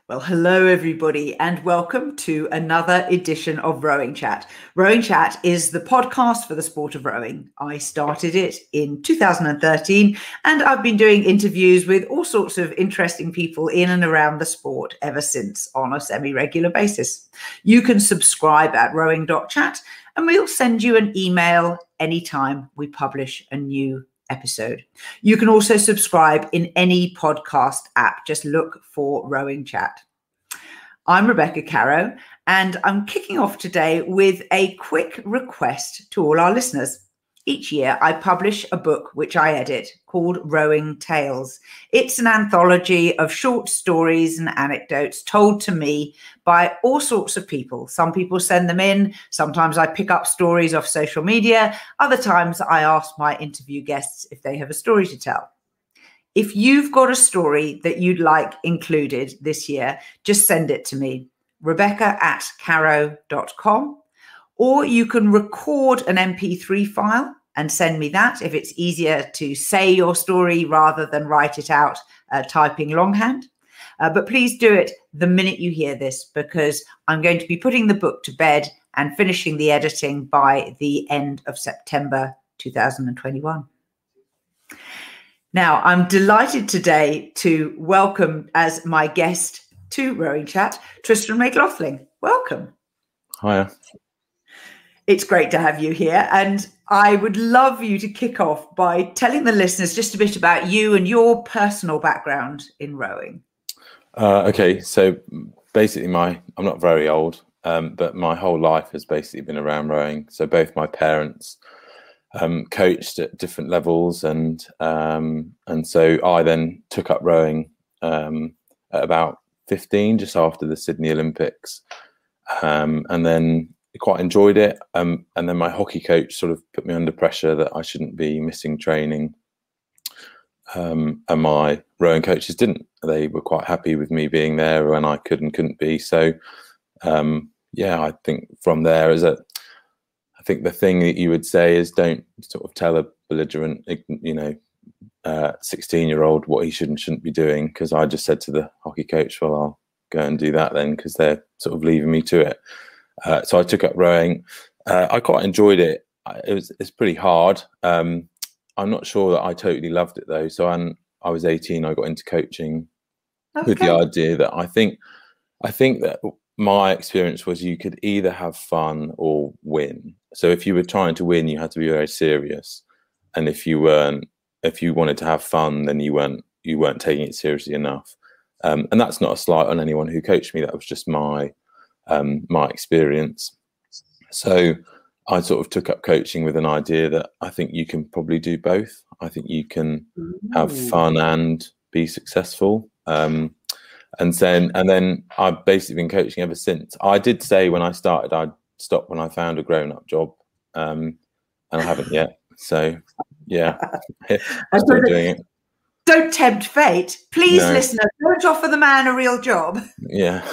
Well, hello, everybody, and welcome to another edition of Rowing Chat. Rowing Chat is the podcast for the sport of rowing. I started it in 2013, and I've been doing interviews with all sorts of interesting people in and around the sport ever since on a semi-regular basis. You can subscribe at rowing.chat, and we'll send you an email anytime we publish a new episode. You can also subscribe in any podcast app. Just look for Rowing Chat. I'm Rebecca Caro, and I'm kicking off today with a quick request to all our listeners. Each year, I publish a book which I edit called Rowing Tales. It's an anthology of short stories and anecdotes told to me by all sorts of people. Some people send them in. Sometimes I pick up stories off social media. Other times I ask my interview guests if they have a story to tell. If you've got a story that you'd like included this year, just send it to me, rebecca@caro.com, or you can record an MP3 file and send me that if it's easier to say your story rather than write it out typing longhand. But please do it the minute you hear this, because I'm going to be putting the book to bed and finishing the editing by the end of September 2021. Now, I'm delighted today to welcome as my guest to Rowing Chat, Tristan McLaughlin. Welcome. Hiya. It's great to have you here. And I would love you to kick off by telling the listeners just a bit about you and your personal background in rowing. Okay, so basically I'm not very old, but my whole life has basically been around rowing. So both my parents coached at different levels, and so I then took up rowing at about 15, just after the Sydney Olympics, and then quite enjoyed it. And then my hockey coach sort of put me under pressure that I shouldn't be missing training, and my rowing coaches didn't. They were quite happy with me being there when I could and couldn't be. So I think from there I think the thing that you would say is don't sort of tell a belligerent, 16-year-old what he should and shouldn't be doing, because I just said to the hockey coach, well, I'll go and do that then, because they're sort of leaving me to it. So I took up rowing. I quite enjoyed it. It's pretty hard. I'm not sure that I totally loved it though. So I was 18, I got into coaching with the idea that I think that my experience was you could either have fun or win. So if you were trying to win, you had to be very serious, and if you wanted to have fun, then you weren't taking it seriously enough. And that's not a slight on anyone who coached me. That was just my experience. So I sort of took up coaching with an idea that I think you can probably do both. I think you can have fun and be successful. And then I've basically been coaching ever since. I did say when I started I'd stop when I found a grown-up job, and I haven't yet. So, yeah, I'm still doing it. Don't tempt fate. Please, listener, don't offer the man a real job. Yeah.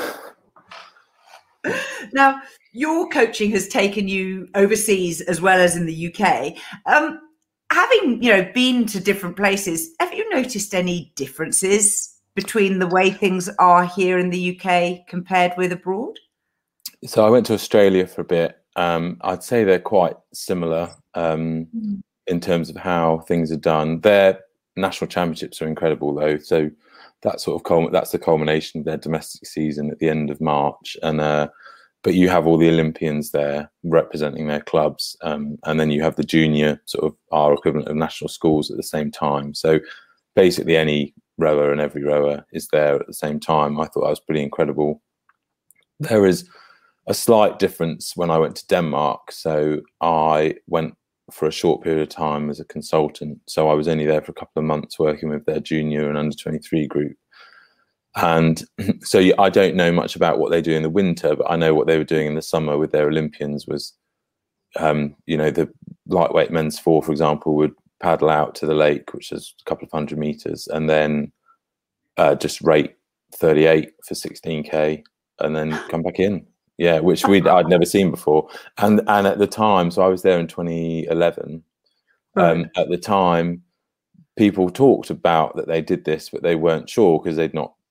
Now, your coaching has taken you overseas as well as in the UK. Having, been to different places, have you noticed any differences between the way things are here in the UK compared with abroad? So I went to Australia for a bit. I'd say they're quite similar in terms of how things are done. Their national championships are incredible, though. So that's the culmination of their domestic season at the end of March. And but you have all the Olympians there representing their clubs, and then you have the junior sort of our equivalent of national schools at the same time. So basically, any rower and every rower is there at the same time. I thought that was pretty incredible. There is a slight difference when I went to Denmark. So I went for a short period of time as a consultant. So I was only there for a couple of months working with their junior and under 23 group. And so I don't know much about what they do in the winter, but I know what they were doing in the summer with their Olympians was, the lightweight men's four, for example, would paddle out to the lake, which is a couple of 100 meters, and then just rate 38 for 16K and then come back in. Yeah, which I'd never seen before. And at the time, so I was there in 2011. Right. At the time, people talked about that they did this, but they weren't sure because they'd not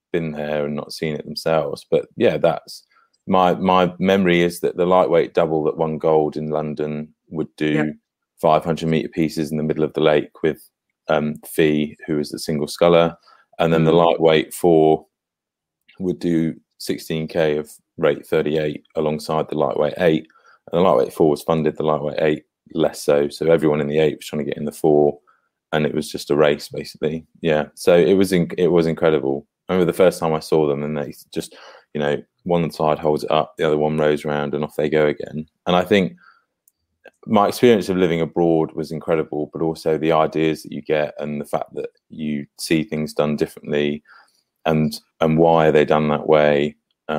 been there and not seen it themselves. But yeah, that's my memory is that the lightweight double that won gold in London would do 500-meter pieces in the middle of the lake with Fee, who was the single sculler, and then the lightweight 4 would do 16k of rate 38 alongside the lightweight 8, and the lightweight 4 was funded, the lightweight 8 less so. So everyone in the 8 was trying to get in the 4, and it was just a race basically. Yeah, so it was incredible. I remember the first time I saw them, and they just, you know, one side holds it up, the other one rows around, and off they go again. And I think my experience of living abroad was incredible, but also the ideas that you get and the fact that you see things done differently, and why are they done that way.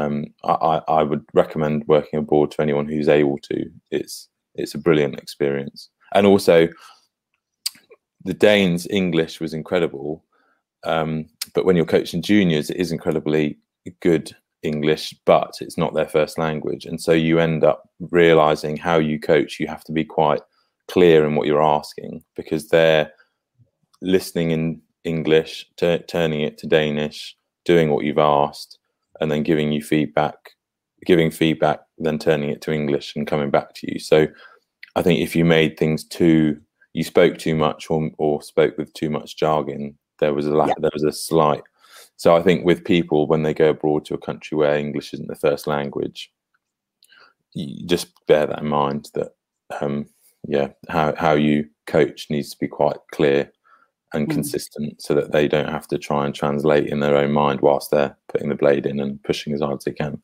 I would recommend working abroad to anyone who's able to. It's a brilliant experience. And also the Danes' English was incredible, but when you're coaching juniors, it is incredibly good English, but it's not their first language, and so you end up realizing how you coach, you have to be quite clear in what you're asking, because they're listening in English, turning it to Danish, doing what you've asked, and then giving feedback, then turning it to English and coming back to you. So I think if you made things you spoke too much or spoke with too much jargon, there was a slight. So I think with people, when they go abroad to a country where English isn't the first language, you just bear that in mind, that how you coach needs to be quite clear and consistent, so that they don't have to try and translate in their own mind whilst they're putting the blade in and pushing as hard as they can.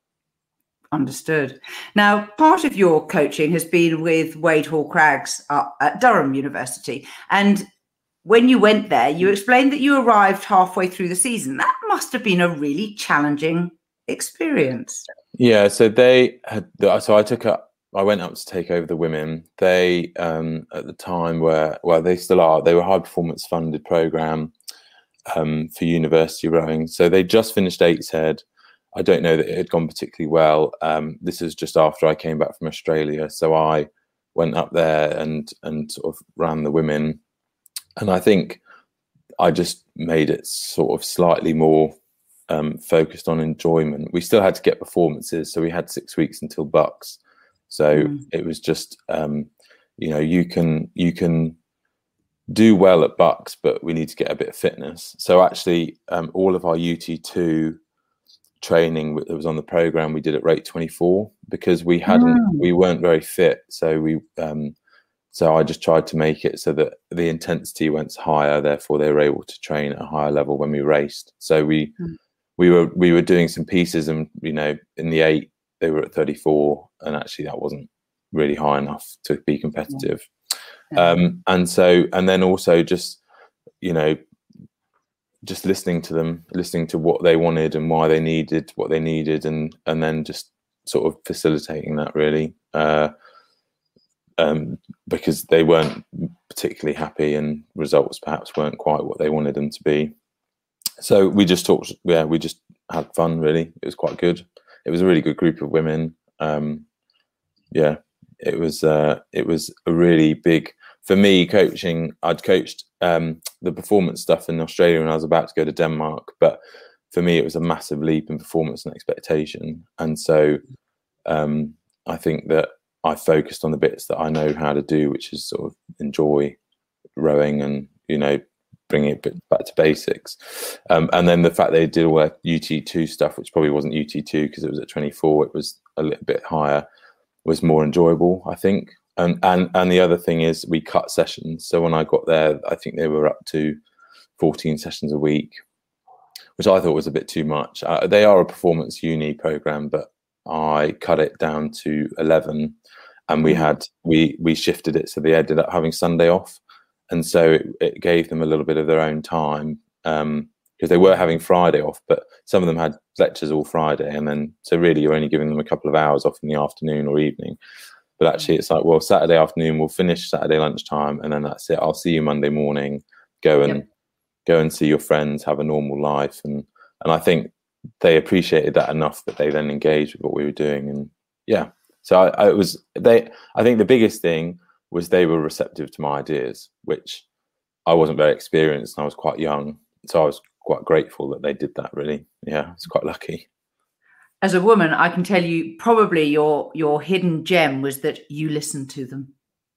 Understood. Now, part of your coaching has been with Wade Hall-Craggs at Durham University, and when you went there, you explained that you arrived halfway through the season. That must have been a really challenging experience. Yeah, so I went up to take over the women. they at the time they still are, they were a high performance funded program for university rowing. So they just finished Gateshead. I don't know that it had gone particularly well. This is just after I came back from Australia, so I went up there and sort of ran the women. And I think I just made it sort of slightly more focused on enjoyment. We still had to get performances, so we had 6 weeks until Bucks. So it was just, you can do well at Bucks, but we need to get a bit of fitness. So actually, all of our UT2 training that was on the program, we did at rate 24, because we weren't very fit. So I just tried to make it so that the intensity went higher, therefore they were able to train at a higher level when we raced. So we were doing some pieces, and in the 8 they were at 34, and actually that wasn't really high enough to be competitive. And then also just listening to them, listening to what they wanted and why they needed what they needed, and then just sort of facilitating that really. Because they weren't particularly happy, and results perhaps weren't quite what they wanted them to be. So we just talked. Yeah, we just had fun. Really, it was quite good. It was a really good group of women. It was a really big, for me, coaching. I'd coached the performance stuff in Australia when I was about to go to Denmark, but for me, it was a massive leap in performance and expectation. And so I think that I focused on the bits that I know how to do, which is sort of enjoy rowing and, bringing it back to basics. And then the fact they did all that UT2 stuff, which probably wasn't UT2 because it was at 24, it was a little bit higher, was more enjoyable, I think. And the other thing is we cut sessions. So when I got there, I think they were up to 14 sessions a week, which I thought was a bit too much. They are a performance uni program, but I cut it down to 11, and we shifted it so they ended up having Sunday off, and so it gave them a little bit of their own time, because they were having Friday off, but some of them had lectures all Friday, and then so really you're only giving them a couple of hours off in the afternoon or evening. But actually it's like, well, Saturday afternoon we'll finish Saturday lunchtime, and then that's it. I'll see you Monday morning. Go and see your friends, have a normal life, and I think they appreciated that enough that they then engaged with what we were doing. And yeah, so I think the biggest thing was they were receptive to my ideas, which I wasn't very experienced and I was quite young, so I was quite grateful that they did that, really. Yeah, it's quite lucky. As a woman, I can tell you probably your hidden gem was that you listened to them.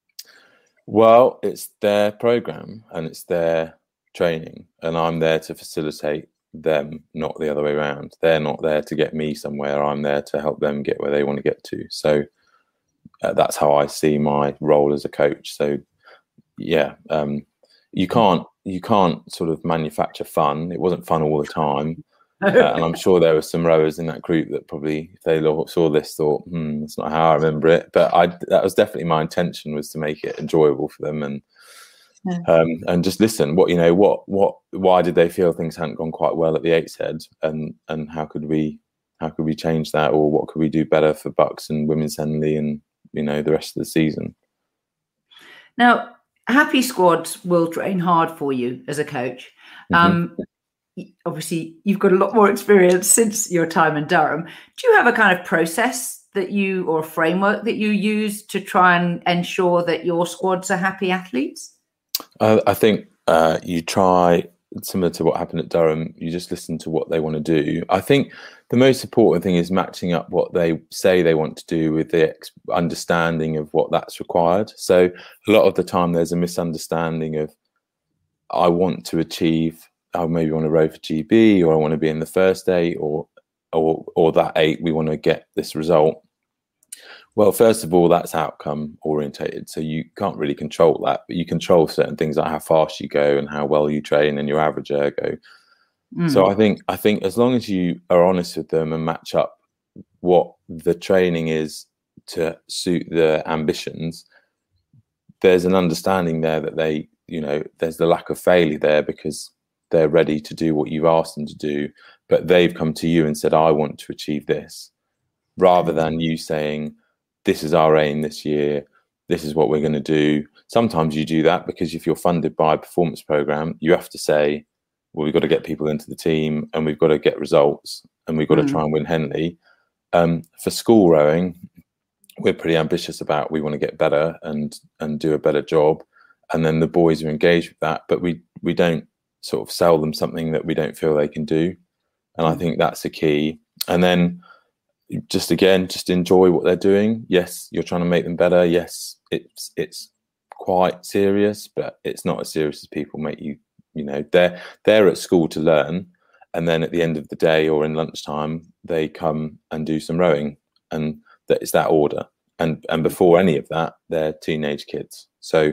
Well, it's their program and it's their training, and I'm there to facilitate them, not the other way around. They're not there to get me somewhere. I'm there to help them get where they want to get to. So that's how I see my role as a coach. So yeah, you can't sort of manufacture fun. It wasn't fun all the time. And I'm sure there were some rowers in that group that probably, if they saw this, thought, that's not how I remember it. But that was definitely my intention, was to make it enjoyable for them, and just listen. Why did they feel things hadn't gone quite well at the Eights Head, and how could we change that, or what could we do better for Bucks and Women's Henley and the rest of the season? Now, happy squads will train hard for you as a coach. Obviously, you've got a lot more experience since your time in Durham. Do you have a kind of process or a framework that you use to try and ensure that your squads are happy athletes? I think you try, similar to what happened at Durham, you just listen to what they want to do. I think the most important thing is matching up what they say they want to do with the understanding of what that's required. So a lot of the time there's a misunderstanding of, I want to achieve, I maybe want to row for GB, or I want to be in the first 8, or that 8, we want to get this result. Well, first of all, that's outcome orientated, so you can't really control that, but you control certain things like how fast you go and how well you train and your average ergo. So I think as long as you are honest with them and match up what the training is to suit their ambitions, there's an understanding there that they, there's the lack of failure there, because they're ready to do what you've asked them to do, but they've come to you and said, I want to achieve this, rather than you saying, this is our aim this year, this is what we're going to do. Sometimes you do that because if you're funded by a performance program, you have to say, well, we've got to get people into the team and we've got to get results and we've got to try and win Henley. For school rowing, we're pretty ambitious about, we want to get better and do a better job. And then the boys are engaged with that, but we don't sort of sell them something that we don't feel they can do. And I think that's the key. And then just enjoy what they're doing. Yes, you're trying to make them better. Yes, it's quite serious, but it's not as serious as people make you. They're at school to learn, and then at the end of the day or in lunchtime, they come and do some rowing, and it's that order. And before any of that, they're teenage kids. So,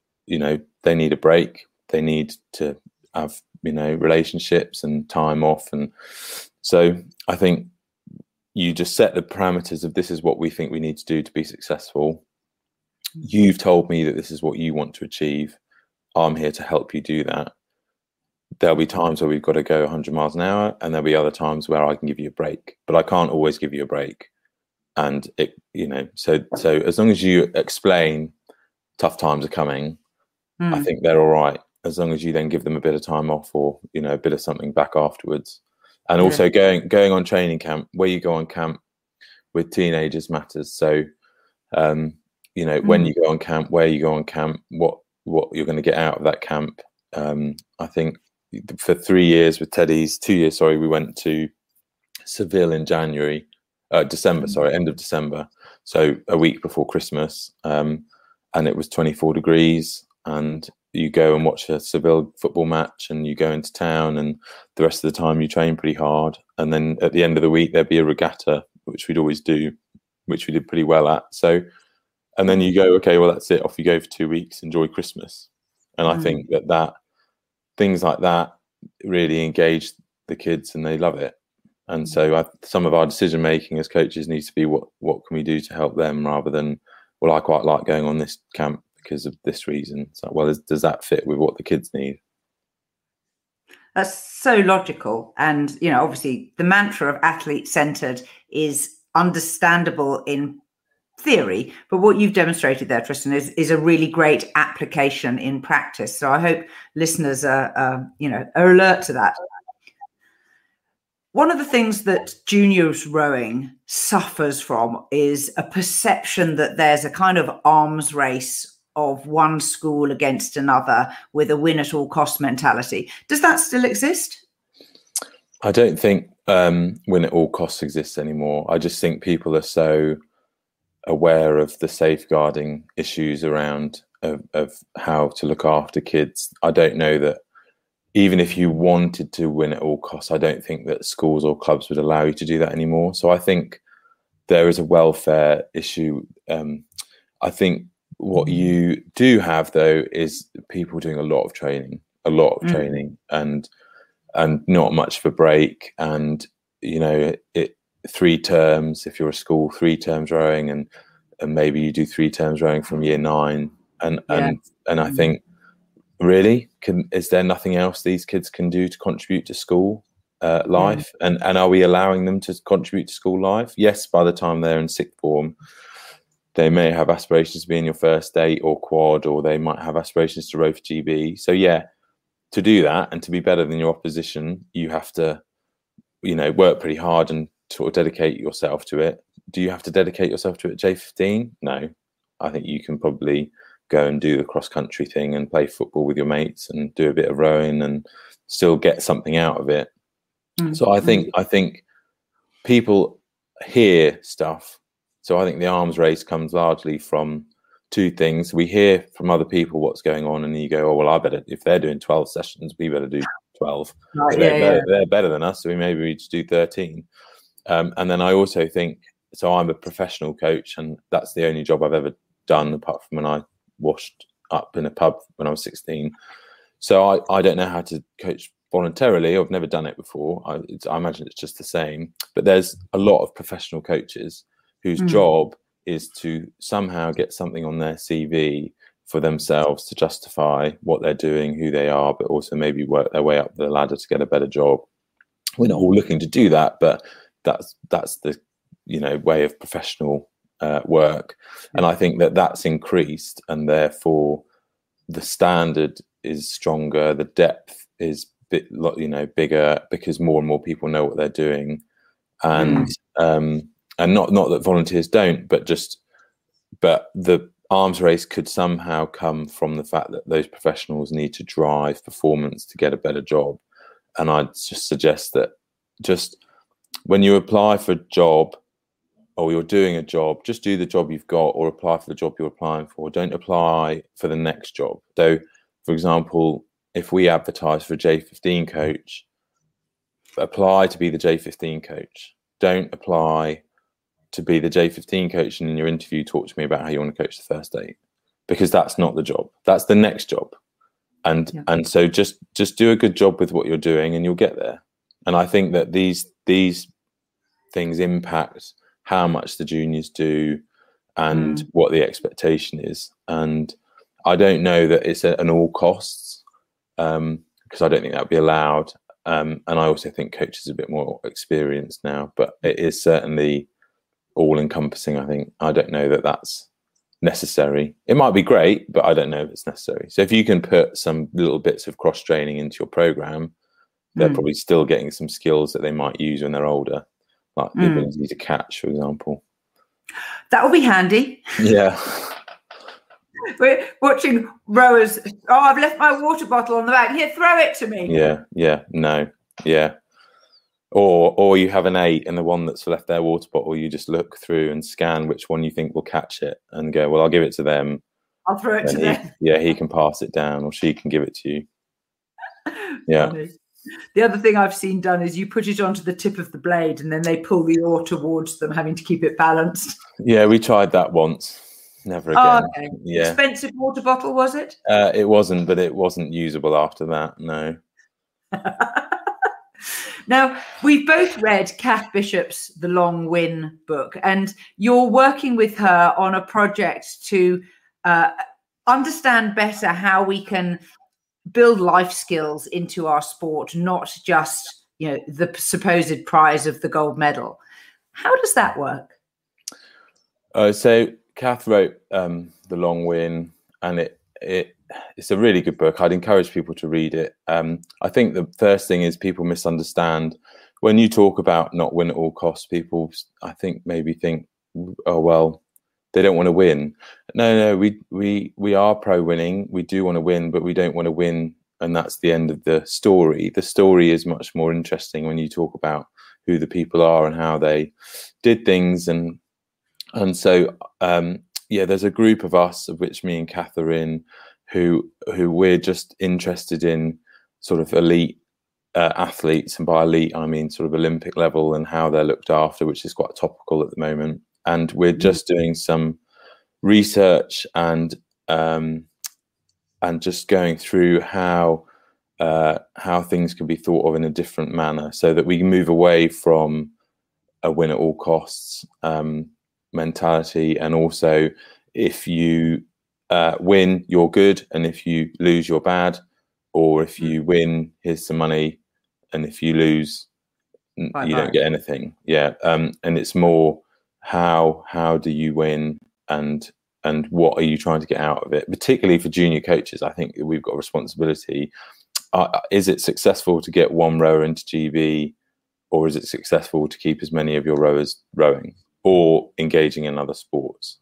they need a break. They need to have, relationships and time off. And so I think you just set the parameters of, this is what we think we need to do to be successful. You've told me that this is what you want to achieve. I'm here to help you do that. There'll be times where we've got to go 100 miles an hour, and there'll be other times where I can give you a break, but I can't always give you a break. And so as long as you explain tough times are coming, I think they're all right. As long as you then give them a bit of time off, or a bit of something back afterwards. And also going on training camp, where you go on camp with teenagers matters. So when you go on camp, where you go on camp, what you're going to get out of that camp. I think for 3 years with Teddy's, 2 years, sorry, we went to Seville in December, end of December. So a week before Christmas, and it was 24 degrees, and you go and watch a Seville football match, and you go into town, and the rest of the time you train pretty hard. And then at the end of the week, there'd be a regatta, which we'd always do, which we did pretty well at. So, and then you go, okay, well, that's it. Off you go for 2 weeks, enjoy Christmas. And I think that things like that really engage the kids, and they love it. And so some of our decision making as coaches needs to be, what can we do to help them, rather than, well, I quite like going on this camp because of this reason. So, well, does that fit with what the kids need? That's so logical. And, obviously the mantra of athlete-centered is understandable in theory, but what you've demonstrated there, Tristan, is a really great application in practice. So I hope listeners are alert to that. One of the things that juniors rowing suffers from is a perception that there's a kind of arms race of one school against another with a win at all cost mentality. Does that still exist? I don't think win at all costs exists anymore. I just think people are so aware of the safeguarding issues around of how to look after kids. I don't know that even if you wanted to win at all costs, I don't think that schools or clubs would allow you to do that anymore. So I think there is a welfare issue. I think what you do have, though, is people doing a lot of training, and not much of a break. And, you know, 3 terms, if you're a school, 3 terms rowing, and maybe you do 3 terms rowing from year 9. And I think, really, is there nothing else these kids can do to contribute to school life? And are we allowing them to contribute to school life? Yes, by the time they're in sixth form, they may have aspirations to be in your first state or quad, or they might have aspirations to row for GB. So yeah, to do that and to be better than your opposition, you have to, you know, work pretty hard and sort of dedicate yourself to it. Do you have to dedicate yourself to it at J15? No. I think you can probably go and do the cross country thing and play football with your mates and do a bit of rowing and still get something out of it. So I think people hear stuff. So I think the arms race comes largely from 2 things. We hear from other people what's going on, and you go, oh, well, I better, if they're doing 12 sessions, we better do 12. So they're better than us, so maybe we just do 13. And then I also think, so I'm a professional coach, and that's the only job I've ever done apart from when I washed up in a pub when I was 16. So I don't know how to coach voluntarily. I've never done it before. I imagine it's just the same. But there's a lot of professional coaches whose job is to somehow get something on their CV for themselves to justify what they're doing, who they are, but also maybe work their way up the ladder to get a better job. We're not all looking to do that, but that's the, you know, way of professional work. And I think that that's increased, and therefore the standard is stronger, the depth is bigger, because more and more people know what they're doing. And not that volunteers don't, but the arms race could somehow come from the fact that those professionals need to drive performance to get a better job. And I'd just suggest that just when you apply for a job, or you're doing a job, just do the job you've got, or apply for the job you're applying for. Don't apply for the next job. So, for example, if we advertise for a J15 coach, apply to be the J15 coach. Don't apply to be the J15 coach and in your interview talk to me about how you want to coach the first 8, because that's not the job. That's the next job. And so just do a good job with what you're doing and you'll get there. And I think that these things impact how much the juniors do and what the expectation is. And I don't know that it's an all costs, because I don't think that would be allowed. And I also think coaches are a bit more experienced now, but it is certainly all encompassing. I think, I don't know that that's necessary. It might be great, but I don't know if it's necessary. So if you can put some little bits of cross training into your program, they're probably still getting some skills that they might use when they're older, like the ability to catch, for example. That will be handy. Yeah. We're watching rowers. Oh, I've left my water bottle on the back. Here, throw it to me. Yeah. Or you have an 8 and the one that's left their water bottle, you just look through and scan which one you think will catch it and go, well, I'll give it to them. I'll throw it to them. Yeah, he can pass it down, or she can give it to you. Yeah. Funny. The other thing I've seen done is you put it onto the tip of the blade and then they pull the oar towards them, having to keep it balanced. Yeah, we tried that once. Never again. Oh, okay. Yeah. Expensive water bottle, was it? It wasn't, but it wasn't usable after that. No. Now, we've both read Kath Bishop's The Long Win book, and you're working with her on a project to understand better how we can build life skills into our sport, not just, you know, the supposed prize of the gold medal. How does that work? So Kath wrote The Long Win, and it's a really good book. I'd encourage people to read it. I think the first thing is people misunderstand when you talk about not win at all costs. People, I think, maybe think, oh well, they don't want to win. No, we are pro winning. We do want to win, but we don't want to win and that's the end of the story. The story is much more interesting when you talk about who the people are and how they did things, and so there's a group of us, of which me and Kath are in, who we're just interested in sort of elite athletes, and by elite I mean sort of Olympic level, and how they're looked after, which is quite topical at the moment. And we're just doing some research and just going through how things can be thought of in a different manner, so that we can move away from a win at all costs mentality, and also if you win, you're good, and if you lose, you're bad, or if you win, here's some money, and if you lose, you don't get anything. And it's more how do you win, and what are you trying to get out of it, particularly for junior coaches. I think we've got a responsibility. Is it successful to get one rower into GB, or is it successful to keep as many of your rowers rowing or engaging in other sports?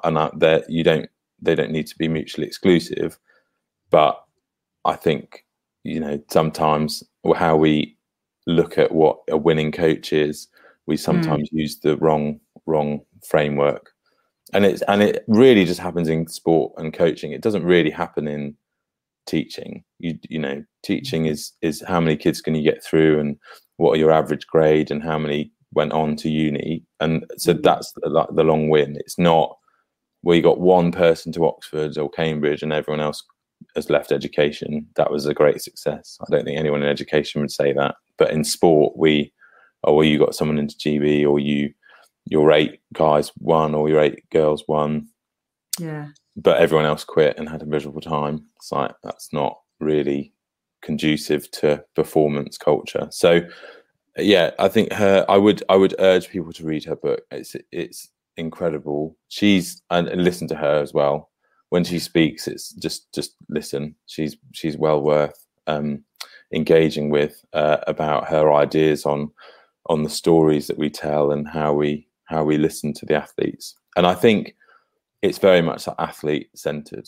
They don't need to be mutually exclusive, but I think, sometimes how we look at what a winning coach is, we sometimes use the wrong framework, and it really just happens in sport and coaching. It doesn't really happen in teaching. Teaching is how many kids can you get through, and what are your average grade, and how many went on to uni, and so that's the long win. It's not where you got one person to Oxford or Cambridge and everyone else has left education. That was a great success. I don't think anyone in education would say that, but in sport, you got someone into GB, or your 8 guys won, or your 8 girls won, but everyone else quit and had a miserable time. It's like, that's not really conducive to performance culture. So I think I would urge people to read her book. It's incredible. And listen to her as well when she speaks. It's just listen. She's well worth engaging with, about her ideas on the stories that we tell, and how we listen to the athletes. And I think it's very much athlete centered,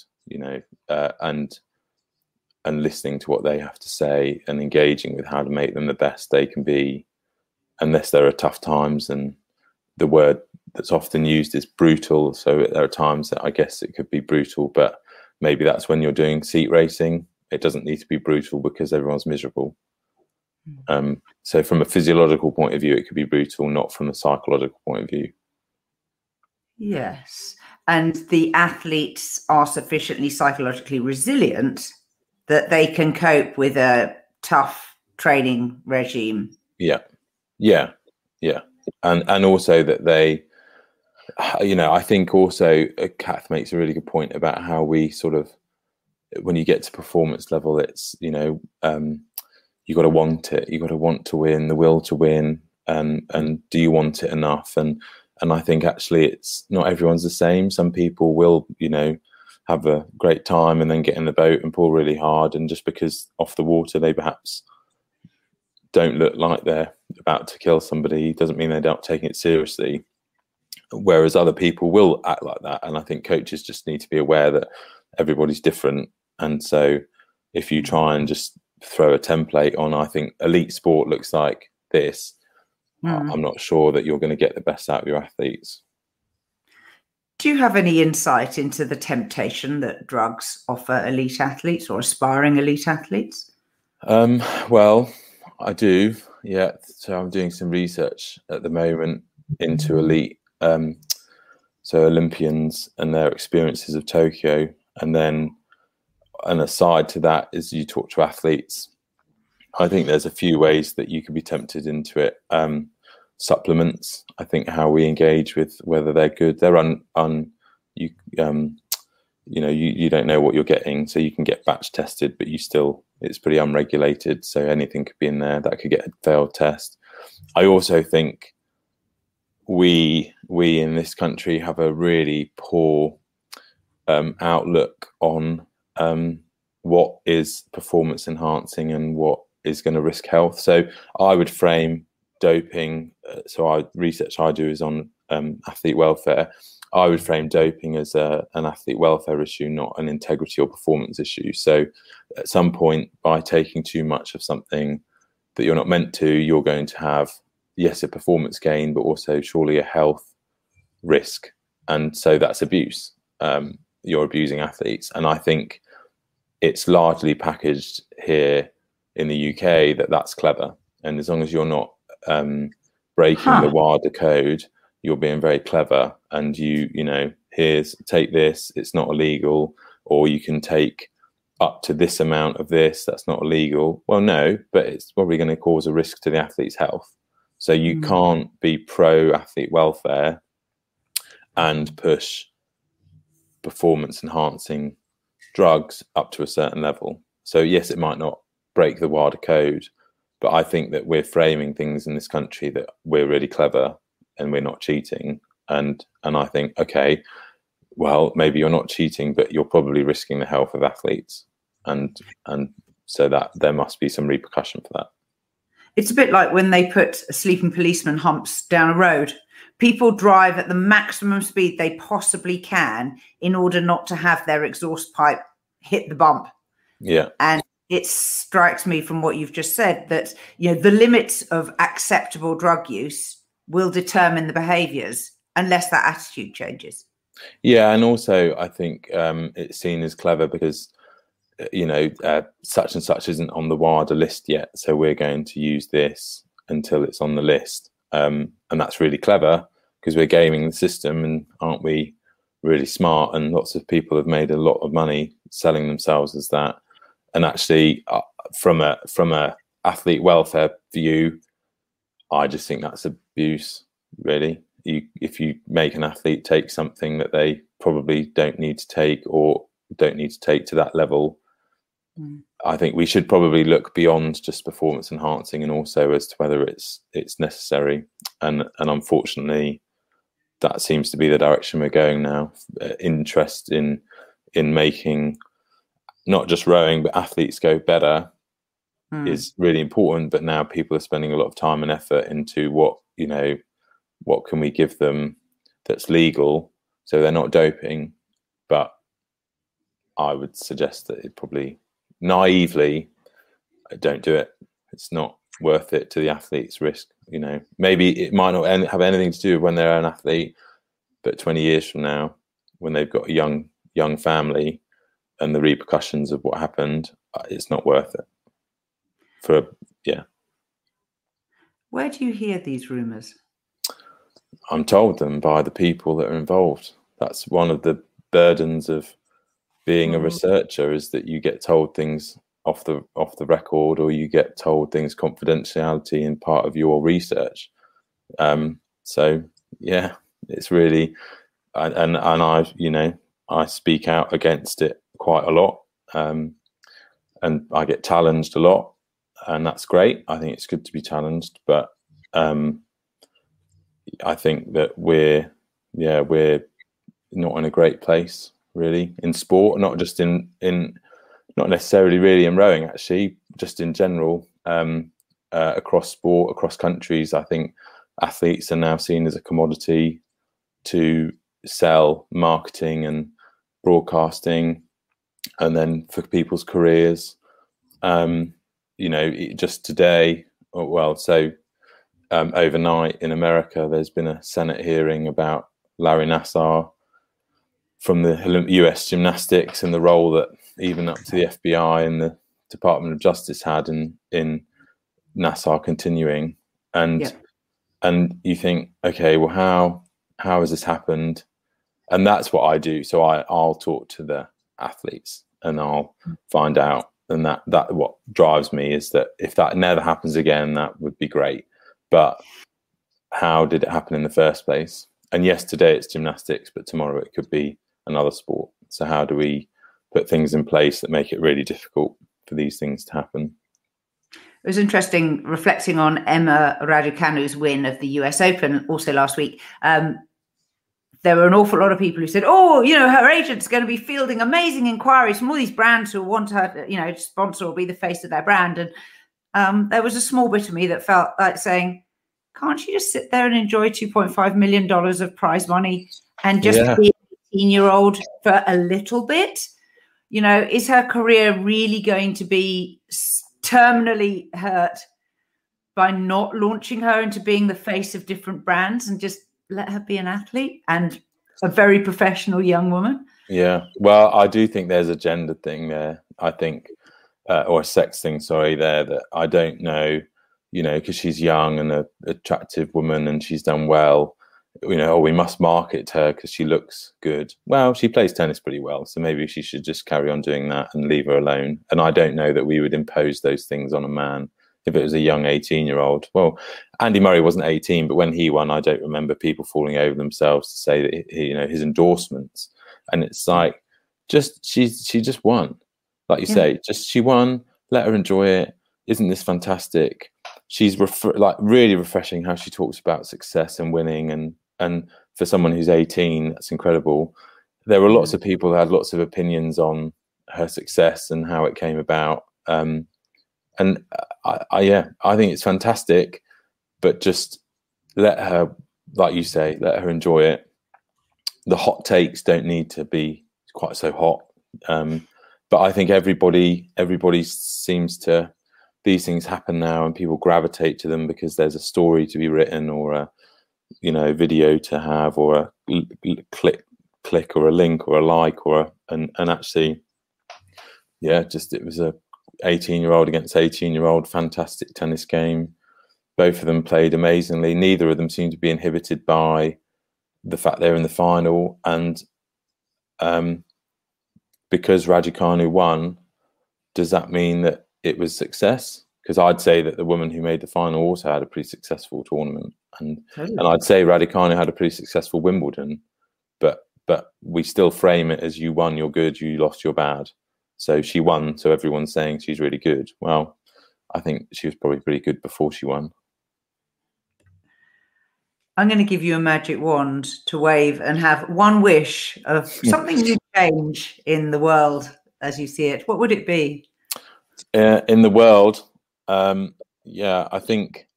and listening to what they have to say, and engaging with how to make them the best they can be, unless there are tough times. And the word that's often used is brutal. So there are times that I guess it could be brutal, but maybe that's when you're doing seat racing. It doesn't need to be brutal because everyone's miserable. So from a physiological point of view, it could be brutal, not from a psychological point of view. Yes. And the athletes are sufficiently psychologically resilient that they can cope with a tough training regime. Yeah. And also that they, I think also Kath makes a really good point about how we sort of, when you get to performance level, it's, you got to want it. You got to want to win, the will to win, and do you want it enough? And I think actually it's not everyone's the same. Some people will, have a great time and then get in the boat and pull really hard, and just because off the water they perhaps don't look like they're about to kill somebody doesn't mean they're not taking it seriously. Whereas other people will act like that. And I think coaches just need to be aware that everybody's different. And so if you try and just throw a template on, I think elite sport looks like this, I'm not sure that you're going to get the best out of your athletes. Do you have any insight into the temptation that drugs offer elite athletes or aspiring elite athletes? Well, I do. Yeah. So I'm doing some research at the moment into elite, so Olympians and their experiences of Tokyo. And then an aside to that is you talk to athletes. I think there's a few ways that you could be tempted into it. Supplements, I think how we engage with whether they're good, they're you don't know what you're getting, so you can get batch tested, but it's pretty unregulated, so anything could be in there that could get a failed test. I also think we in this country have a really poor outlook on what is performance enhancing and what is going to risk health. So I would frame doping, research I do is on athlete welfare. I would frame doping as an athlete welfare issue, not an integrity or performance issue. So at some point, by taking too much of something that you're not meant to, you're going to have, yes, a performance gain, but also surely a health risk. And so that's abuse. You're abusing athletes. And I think it's largely packaged here in the UK that's clever. And as long as you're not breaking the WADA code, you're being very clever. And you know, take this, it's not illegal, or you can take up to this amount of this, that's not illegal. Well, no, but it's probably going to cause a risk to the athlete's health. So you can't be pro athlete welfare and push performance enhancing drugs up to a certain level. So yes, it might not break the WADA code, but I think that we're framing things in this country that we're really clever and we're not cheating. And I think, okay, well, maybe you're not cheating, but you're probably risking the health of athletes. And so that there must be some repercussion for that. It's a bit like when they put sleeping policeman humps down a road. People drive at the maximum speed they possibly can in order not to have their exhaust pipe hit the bump. Yeah. And it strikes me from what you've just said that, you know, the limits of acceptable drug use will determine the behaviours unless that attitude changes. Yeah, and also I think it's seen as clever because, you know, such and such isn't on the WADA list yet, so we're going to use this until it's on the list. And that's really clever because we're gaming the system, and aren't we really smart? And lots of people have made a lot of money selling themselves as that. And actually, from a athlete welfare view, I just think that's abuse, really. If you make an athlete take something that they probably don't need to take, or don't need to take to that level, I think we should probably look beyond just performance enhancing, and also as to whether it's necessary. And unfortunately, that seems to be the direction we're going now. Interest in making not just rowing but athletes go better is really important. But now people are spending a lot of time and effort into what can we give them that's legal so they're not doping. But I would suggest that it probably, naively, don't do it. It's not worth it to the athlete's risk. You know, maybe it might not have anything to do with when they're an athlete, but 20 years from now, when they've got a young family and the repercussions of what happened, it's not worth it. Where do you hear these rumours? I'm told them by the people that are involved. That's one of the burdens of being a researcher, is that you get told things off the record, or you get told things confidentiality in part of your research. So yeah, it's really, and I speak out against it quite a lot, and I get challenged a lot, and that's great. I think it's good to be challenged, but I think that we're not in a great place, really, in sport, not just in not necessarily really in rowing, actually, just in general, across sport, across countries. I think athletes are now seen as a commodity to sell, marketing and broadcasting, and then for people's careers. Just today, overnight in America, there's been a Senate hearing about Larry Nassar from the US Gymnastics, and the role that even up to the FBI and the Department of Justice had in Nassar continuing. And you think, okay, well, how has this happened? And that's what I do. So I'll talk to the athletes and I'll find out. And that what drives me is that if that never happens again, that would be great. But how did it happen in the first place? And yes, today it's gymnastics, but tomorrow it could be another sport. So how do we put things in place that make it really difficult for these things to happen? It was interesting reflecting on Emma Raducanu's win of the US Open also last week. There were an awful lot of people who said, her agent's going to be fielding amazing inquiries from all these brands who want her to sponsor or be the face of their brand. And there was a small bit of me that felt like saying, can't she just sit there and enjoy $2.5 million of prize money and just be an 18-year-old for a little bit? You know, is her career really going to be terminally hurt by not launching her into being the face of different brands and just let her be an athlete and a very professional young woman? Yeah, well, I do think there's a gender thing there, I think, or a sex thing, sorry, there, that I don't know, you know, because she's young and an attractive woman and she's done well, you know, or we must market her because she looks good. Well, she plays tennis pretty well, so maybe she should just carry on doing that and leave her alone. And I don't know that we would impose those things on a man if it was a young 18-year-old. Well, Andy Murray wasn't 18, but when he won, I don't remember people falling over themselves to say that, you know, his endorsements. And it's like, she just won. Like you say, just she won, let her enjoy it. Isn't this fantastic? She's really refreshing how she talks about success and winning. And for someone who's 18, that's incredible. There were lots of people who had lots of opinions on her success and how it came about. And I think it's fantastic, but just let her, like you say, let her enjoy it. The hot takes don't need to be quite so hot. But I think everybody seems to, these things happen now and people gravitate to them because there's a story to be written or a, you know, video to have or a click or a link or a like or and actually, just it was a 18-year-old against 18-year-old, fantastic tennis game. Both of them played amazingly. Neither of them seemed to be inhibited by the fact they're in the final. And because Raducanu won, does that mean that it was success? Because I'd say that the woman who made the final also had a pretty successful tournament. And I'd say Raducanu had a pretty successful Wimbledon. But we still frame it as you won, you're good, you lost, you're bad. So she won, so everyone's saying she's really good. Well, I think she was probably pretty good before she won. I'm going to give you a magic wand to wave and have one wish of something to change in the world as you see it. What would it be? In the world, I think,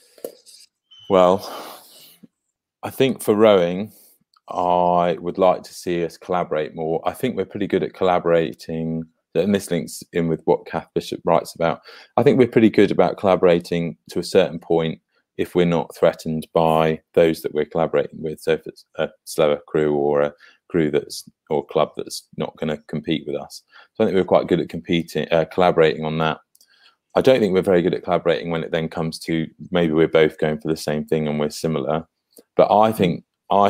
I think for rowing, I would like to see us collaborate more. I think we're pretty good at collaborating, and this links in with what Kath Bishop writes about. I think we're pretty good about collaborating to a certain point if we're not threatened by those that we're collaborating with. So if it's a slower crew or a crew or club that's not going to compete with us. So I think we're quite good at collaborating on that. I don't think we're very good at collaborating when it then comes to maybe we're both going for the same thing and we're similar. But I think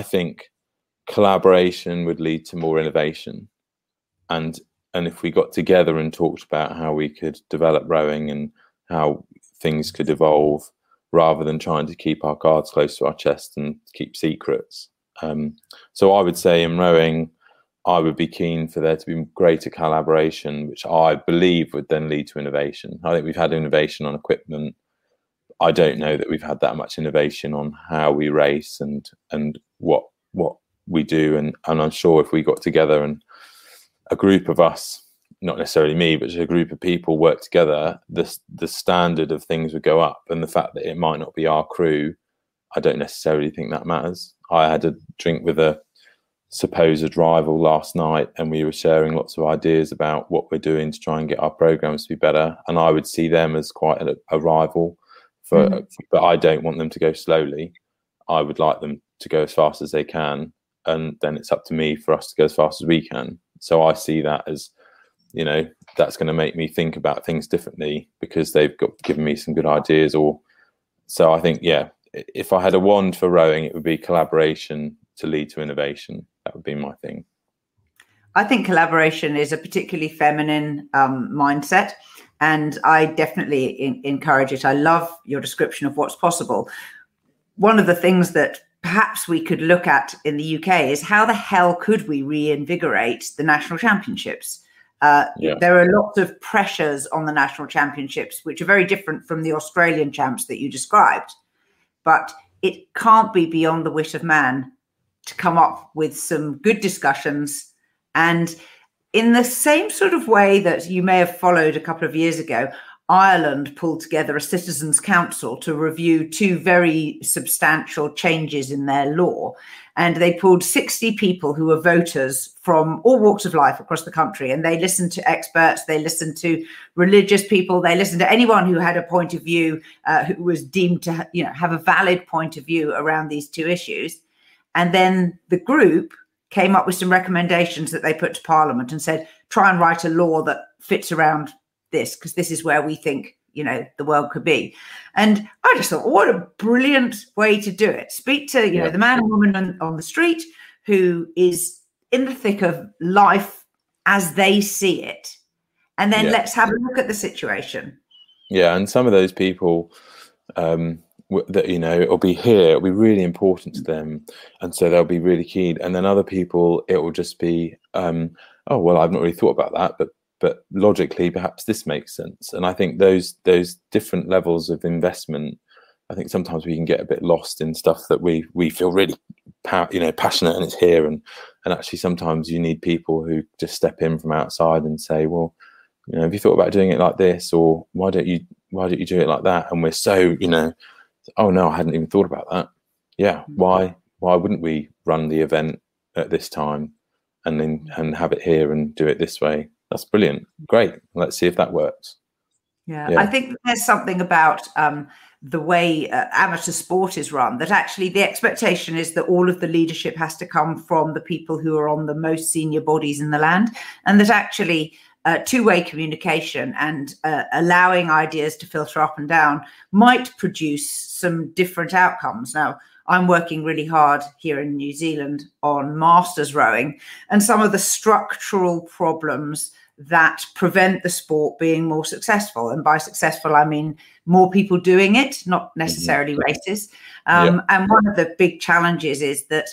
collaboration would lead to more innovation. And if we got together and talked about how we could develop rowing and how things could evolve, rather than trying to keep our cards close to our chest and keep secrets. So I would say in rowing, I would be keen for there to be greater collaboration, which I believe would then lead to innovation. I think we've had innovation on equipment. I don't know that we've had that much innovation on how we race and what we do. And I'm sure if we got together and a group of us, not necessarily me, but just a group of people work together, the standard of things would go up. And the fact that it might not be our crew, I don't necessarily think that matters. I had a drink with a supposed rival last night and we were sharing lots of ideas about what we're doing to try and get our programs to be better. And I would see them as quite a rival, but I don't want them to go slowly. I would like them to go as fast as they can. And then it's up to me for us to go as fast as we can. So I see that as, you know, that's going to make me think about things differently because they've given me some good ideas. So I think, if I had a wand for rowing, it would be collaboration to lead to innovation. That would be my thing. I think collaboration is a particularly feminine mindset, and I definitely encourage it. I love your description of what's possible. One of the things that perhaps we could look at in the UK is how the hell could we reinvigorate the national championships? There are lots of pressures on the national championships, which are very different from the Australian champs that you described. But it can't be beyond the wit of man to come up with some good discussions. And in the same sort of way that you may have followed a couple of years ago, Ireland pulled together a citizens' council to review 2 very substantial changes in their law. And they pulled 60 people who were voters from all walks of life across the country. And they listened to experts, they listened to religious people, they listened to anyone who had a point of view, who was deemed to have a valid point of view around these 2 issues. And then the group came up with some recommendations that they put to Parliament and said, try and write a law that fits around this, because this is where we think the world could be. And I just thought, what a brilliant way to do it. Speak to the man and woman on the street who is in the thick of life as they see it, and then let's have a look at the situation. And some of those people that it'll be here, it'll be really important to them, and so they'll be really keen. And then other people, it will just be oh well, I've not really thought about that, but logically perhaps this makes sense. And I think those different levels of investment, I think sometimes we can get a bit lost in stuff that we feel really passionate and it's here, and actually sometimes you need people who just step in from outside and say, well, have you thought about doing it like this, or why don't you do it like that? And we're so oh no, I hadn't even thought about that. Why wouldn't we run the event at this time and have it here and do it this way? That's brilliant. Great. Let's see if that works. Yeah. I think there's something about the way amateur sport is run, that actually the expectation is that all of the leadership has to come from the people who are on the most senior bodies in the land, and that actually two-way communication and allowing ideas to filter up and down might produce some different outcomes. Now, I'm working really hard here in New Zealand on masters rowing, and some of the structural problems that prevent the sport being more successful. And by successful, I mean more people doing it, not necessarily races. And one of the big challenges is that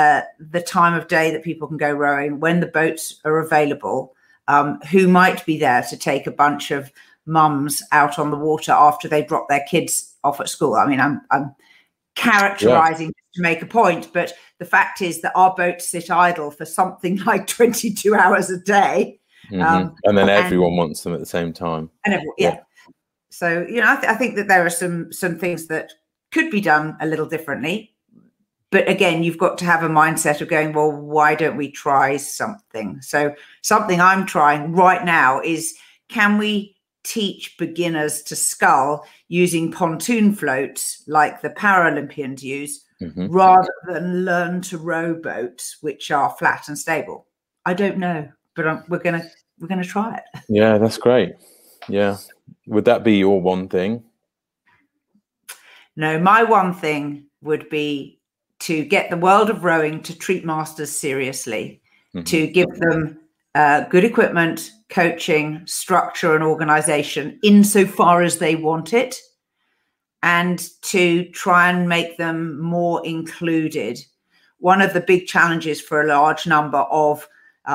the time of day that people can go rowing, when the boats are available, who might be there to take a bunch of mums out on the water after they drop their kids off at school. I mean, I'm characterizing to make a point, but the fact is that our boats sit idle for something like 22 hours a day. And then everyone wants them at the same time. And everyone, So, I think that there are some things that could be done a little differently. But again, you've got to have a mindset of going, well, why don't we try something? So something I'm trying right now is, can we teach beginners to scull using pontoon floats like the Paralympians use, rather than learn to row boats, which are flat and stable? I don't know, but we're gonna try it. Yeah, that's great. Yeah, would that be your one thing? No, my one thing would be to get the world of rowing to treat masters seriously, to give them good equipment, coaching, structure, and organization insofar as they want it, and to try and make them more included. One of the big challenges for a large number of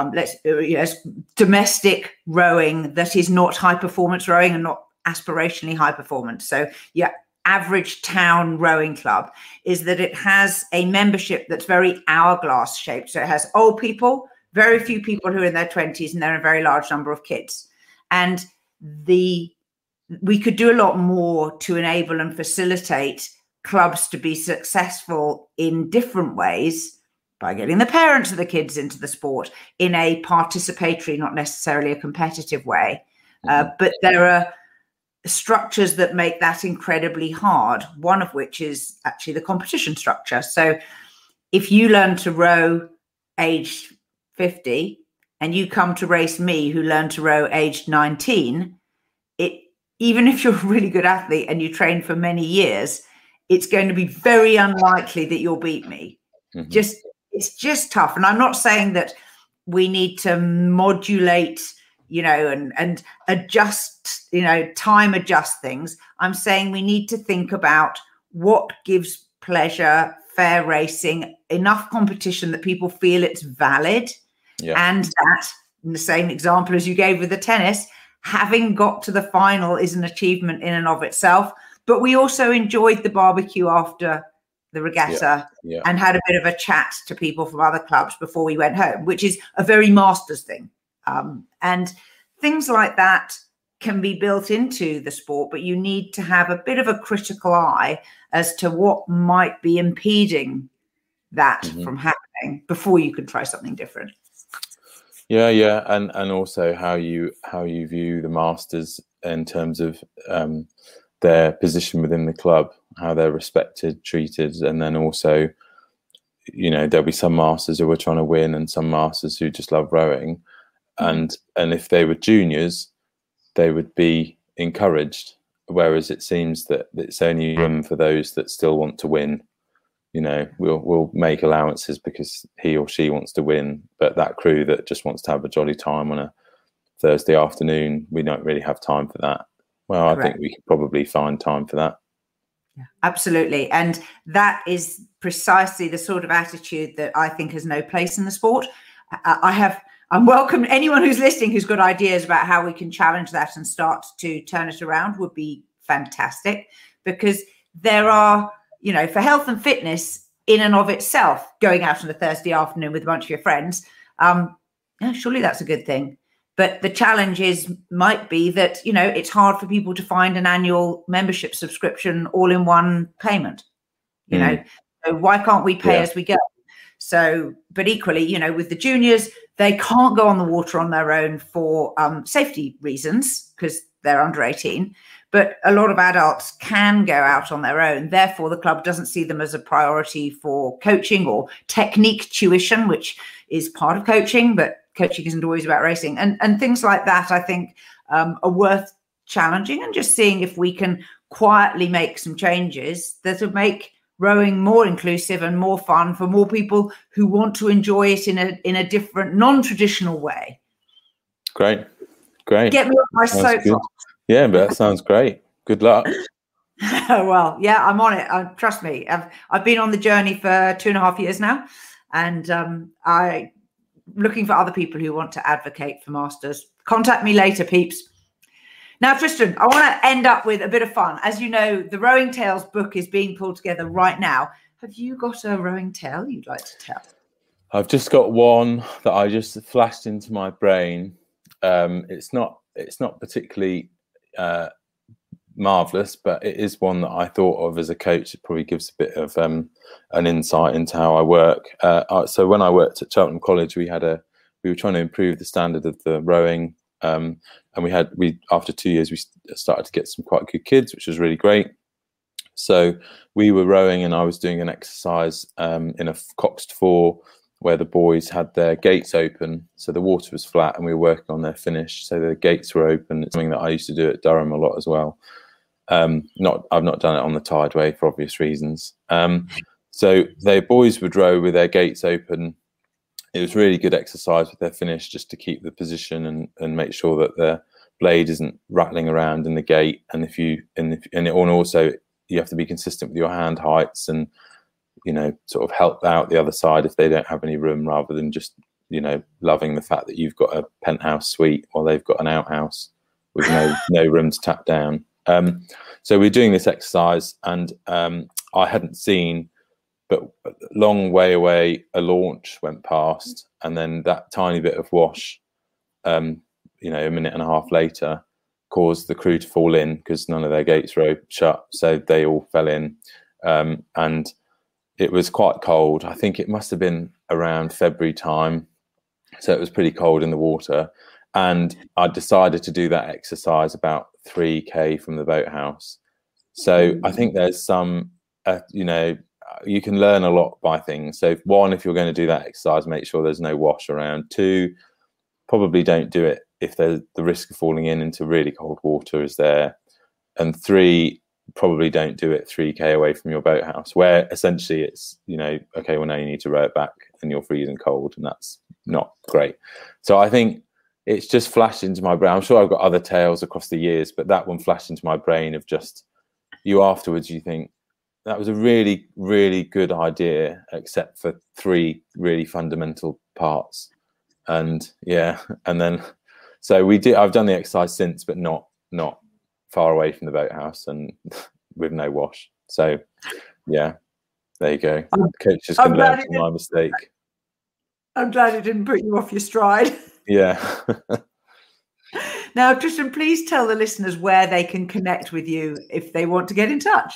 domestic rowing that is not high performance rowing and not aspirationally high performance. So average town rowing club is that it has a membership that's very hourglass shaped. So it has old people, very few people who are in their 20s, and there are a very large number of kids. And we could do a lot more to enable and facilitate clubs to be successful in different ways, by getting the parents of the kids into the sport in a participatory, not necessarily a competitive way. But there are structures that make that incredibly hard, one of which is actually the competition structure. So if you learn to row aged 50 and you come to race me who learned to row aged 19, even if you're a really good athlete and you train for many years, it's going to be very unlikely that you'll beat me. It's just tough. And I'm not saying that we need to modulate, and adjust, time adjust things. I'm saying we need to think about what gives pleasure, fair racing, enough competition that people feel it's valid. And that, in the same example as you gave with the tennis, having got to the final is an achievement in and of itself. But we also enjoyed the barbecue after the regatta and had a bit of a chat to people from other clubs before we went home, which is a very masters thing. And things like that can be built into the sport, but you need to have a bit of a critical eye as to what might be impeding that from happening before you can try something different. Yeah, and also how you view the Masters in terms of their position within the club, how they're respected, treated, and then also, there'll be some Masters who are trying to win and some Masters who just love rowing, and if they were juniors, they would be encouraged, whereas it seems that it's only room for those that still want to win. We'll make allowances because he or she wants to win, but that crew that just wants to have a jolly time on a Thursday afternoon, we don't really have time for that. Well, I think we could probably find time for that. Yeah, absolutely. And that is precisely the sort of attitude that I think has no place in the sport. I'm welcome. Anyone who's listening who's got ideas about how we can challenge that and start to turn it around would be fantastic, because there are, for health and fitness in and of itself, going out on a Thursday afternoon with a bunch of your friends, surely that's a good thing. But the challenge might be that, it's hard for people to find an annual membership subscription all in one payment, so why can't we pay as we go? So, but equally, with the juniors, they can't go on the water on their own for safety reasons because they're under 18. But a lot of adults can go out on their own. Therefore, the club doesn't see them as a priority for coaching or technique tuition, which is part of coaching, but coaching isn't always about racing. And things like that, I think, are worth challenging and just seeing if we can quietly make some changes that would make rowing more inclusive and more fun for more people who want to enjoy it in a different, non-traditional way. Great. Get me off my soapbox. Yeah, but that sounds great. Good luck. Well, yeah, I'm on it. Trust me. I've been on the journey for 2.5 years now, and I'm looking for other people who want to advocate for Masters. Contact me later, peeps. Now, Tristan, I want to end up with a bit of fun. As you know, the Rowing Tales book is being pulled together right now. Have you got a rowing tale you'd like to tell? I've just got one that I just flashed into my brain. It's not particularly marvelous, but it is one that I thought of as a coach. It probably gives a bit of an insight into how I work. So when I worked at Cheltenham College, we were trying to improve the standard of the rowing. And after 2 years, we started to get some quite good kids, which was really great. So we were rowing, and I was doing an exercise in a coxed 4 where the boys had their gates open. So the water was flat and we were working on their finish. So the gates were open. It's something that I used to do at Durham a lot as well. I've not done it on the Tideway for obvious reasons. So the boys would row with their gates open. It was really good exercise with their finish, just to keep the position and make sure that the blade isn't rattling around in the gate. And also you have to be consistent with your hand heights and, sort of help out the other side if they don't have any room, rather than just, loving the fact that you've got a penthouse suite while they've got an outhouse with no room to tap down. So we're doing this exercise, and I hadn't seen, but a long way away, a launch went past, and then that tiny bit of wash, a minute and a half later, caused the crew to fall in because none of their gates were shut. So they all fell in, and it was quite cold. I think it must have been around February time. So it was pretty cold in the water. And I decided to do that exercise about 3K from the boathouse. So I think there's some, you can learn a lot by things. So one, if you're going to do that exercise, make sure there's no wash around. 2, probably don't do it if the risk of falling into really cold water is there. And 3, probably don't do it 3K away from your boathouse, where essentially it's, okay, well, now you need to row it back and you're freezing cold, and that's not great. So I think it's just flashed into my brain. I'm sure I've got other tales across the years, but that one flashed into my brain of just you afterwards, you think that was a really, really good idea, except for 3 really fundamental parts. And then so I've done the exercise since, but not far away from the boathouse and with no wash. So yeah, there you go. Coaches can learn from my mistake. I'm glad it didn't put you off your stride. Yeah. Now, Tristan, please tell the listeners where they can connect with you if they want to get in touch.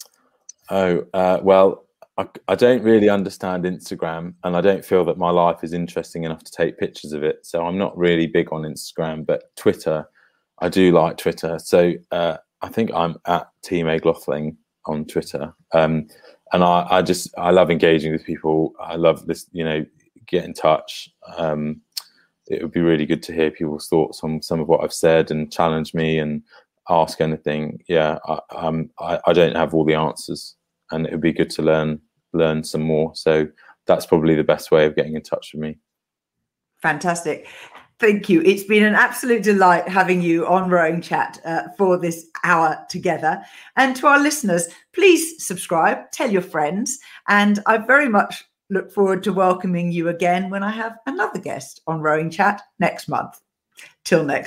Well, I don't really understand Instagram, and I don't feel that my life is interesting enough to take pictures of it. So I'm not really big on Instagram, but Twitter, I do like Twitter. So I think I'm at Team Eglothling on Twitter. And I love engaging with people. I love this, get in touch. It would be really good to hear people's thoughts on some of what I've said and challenge me and ask anything. Yeah, I don't have all the answers, and it would be good to learn some more. So that's probably the best way of getting in touch with me. Fantastic. Thank you. It's been an absolute delight having you on Rowing Chat for this hour together. And to our listeners, please subscribe, tell your friends, and I very much look forward to welcoming you again when I have another guest on Rowing Chat next month. Till next